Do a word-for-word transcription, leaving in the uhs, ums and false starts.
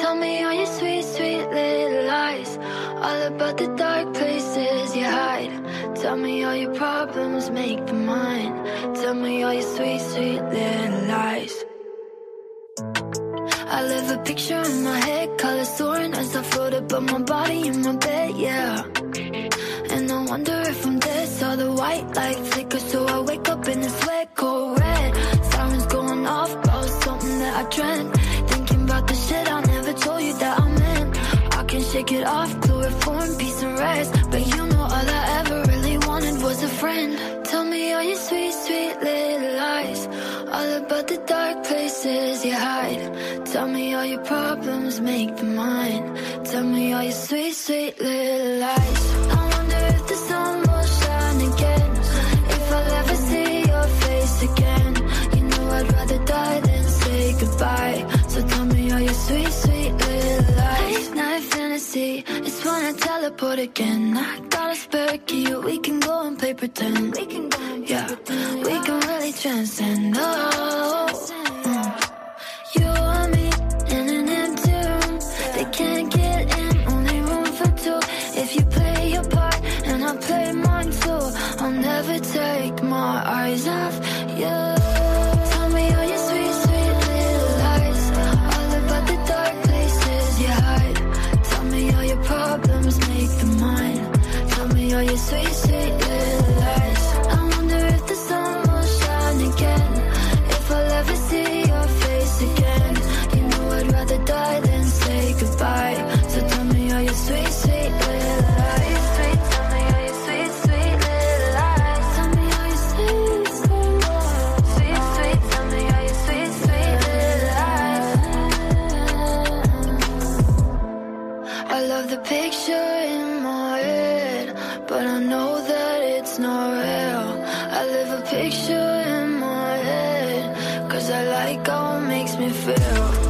Tell me all your sweet, sweet little lies, all about the dark places you hide. Tell me all your problems make them mine. Tell me all your sweet, sweet little lies. I live a picture in my head, color soaring as I float above my body in my bed, yeah. And I wonder if I'm dead, saw the white light flicker, so I wake up in the sweat, cold red. Sirens going off, about something that I dreamt. Thinking about the shit I never told you that I meant. I can shake it off, chloroform, peace and rest. But you know all I ever really wanted was a friend. Tell me all your sweet, sweet little lies, all about the dark places you hide. Tell me all your problems make them mine. Tell me all your sweet, sweet little lies. I wonder if the sun will shine again, if I'll ever see your face again. You know I'd rather die than say goodbye. So tell me all your sweet, sweet little lies. Night fantasy, it's when I teleport again. I got a spare key, we can go and play pretend. We can go and yeah, pretend. We can really transcend. Oh, mm. You and me in an empty room, they can't get in, only room for two. If you play your part and I play mine too, I'll never take my eyes off you. Tell me all your sweet, sweet little lies, all about the dark places you hide. Tell me all your problems make them mine. Tell me all your sweet, sweet little lies. I wonder if the sun will shine again, if I'll ever see your face again. You know I'd rather die than say goodbye. So tell me all your sweet, sweet little lies. Sweet, tell me all your sweet, sweet little lies. Tell me all your sweet, sweet lies. Sweet, sweet, tell me all your sweet, sweet little lies. I love the picture in my head, but I know that it's not real. I live a picture in my head, cause I like how it makes me feel.